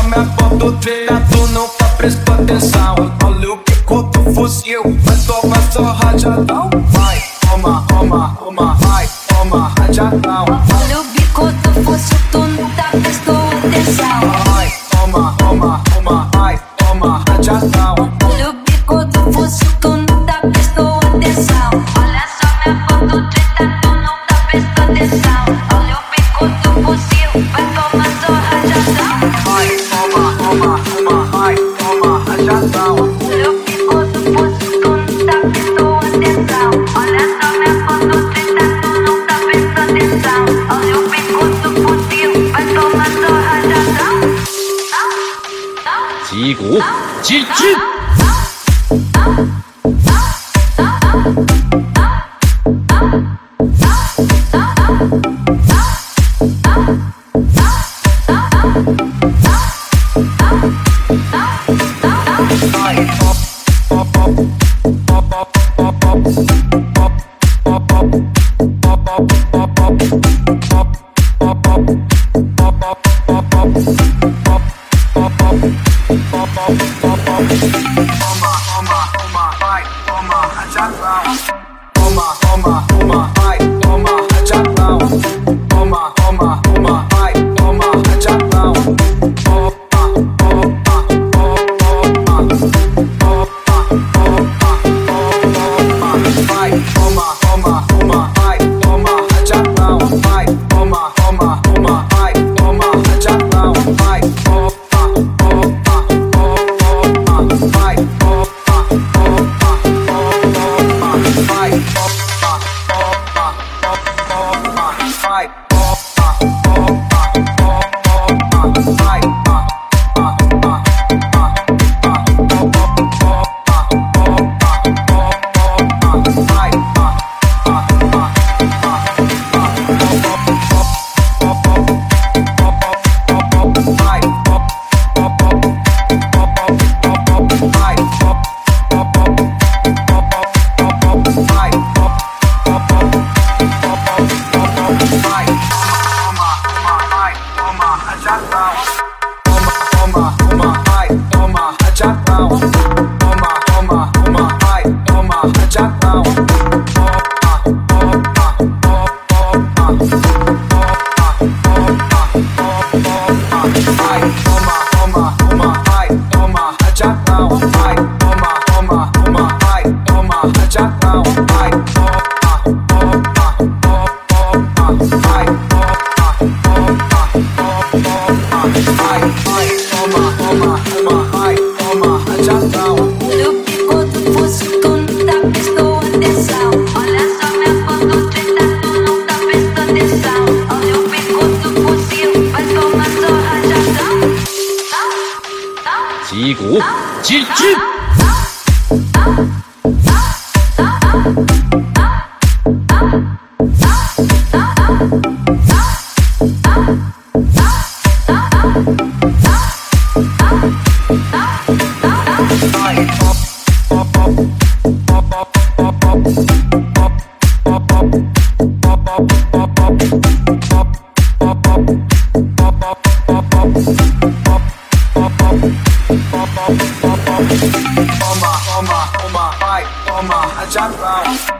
minha foto treina, tu nunca prestou atenção. Olha o bico do fuzil, vai tomar só rajadão. Vai, toma, toma, toma, vai, toma rajadão. Olha o bico do fuzil, tu nunca prestou atenção. Vai, toma, toma, toma, vai, toma rajadão. Olha o bico do fuzil, tu nunca prestou atenção. Olha só minha foto treina, tu nunca prestou atenção. Olha o bico do fuzil, vai tomar só rajadão. Vai, toma, toma, toma, vai, toma rajadão. Olha o bico do fuzil, tu nunca prestou atenção. Olha só minha foto treina, tu nunca prestou atenção. Olha o bico do fuzil, vai tomar só rajadão. 击鼓击军。 击鼓击军。 Toma, toma, toma, vai, toma rajadão.